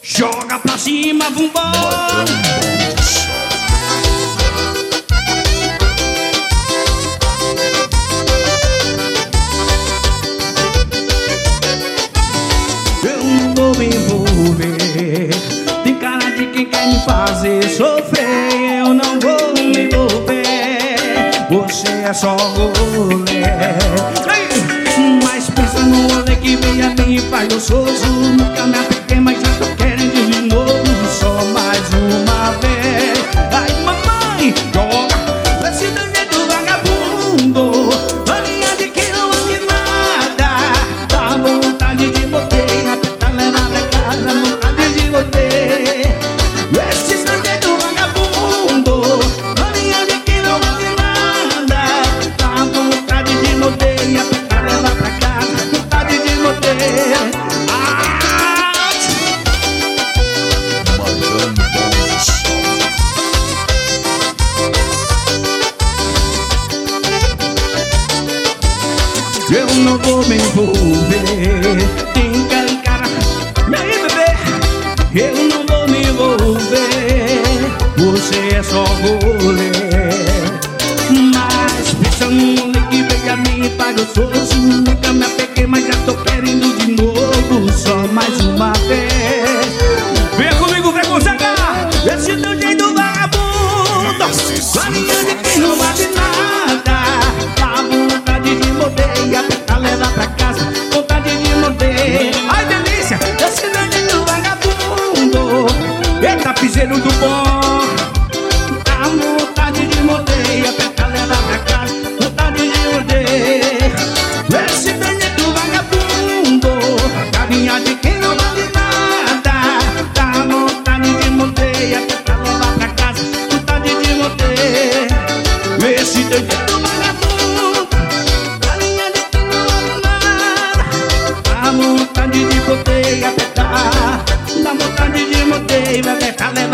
Joga pra cima, vambora. Eu não vou me envolver. Tem cara de quem quer me fazer sofrer. Eu não vou me envolver. Você é só rolê. Mas pensa no rolê que vem a mim e faz gostoso. Nunca me apertei, mas já tô querendo de novo. Só mais uma vez. Ai, mamãe, joga esse jeito vagabundo. Maninha de que não vale nada. Dá vontade de botar, apertar, levar pra casa. Vontade de botar esse jeito vagabundo. Maninha de que não vale nada. Dá vontade de botar, apertar, levar pra casa. Vontade de botar. Eu não vou me envolver. Tem cara em cara. E aí, bebê? Eu não vou me envolver. Você é só rolê. Mas pensa no rolê que veio a mim e pagou gostoso. Nunca me apeguei, mas já tô querendo de novo. Só mais uma vez. Venha comigo, vem com Zeca. Esse teu jeito vagabundo. Maninha de quem não vale nada. Dá vontade de morder, apertar, levar pra casa. Vontade de morder. Ai, delícia, esse jeito vagabundo. Eita, piseiro do bom. Dá vontade de morder, apertar, levar pra casa. Vontade de morder. Esse jeito vagabundo. Carinha de quem não vale nada. Dá vontade de morder, apertar, levar pra casa. Vontade de morder. Esse jeito vagabundo. Carinha de quem não vale nada. Dá vontade de botar, apertar. Dá vontade de morder, vai apertar, levar.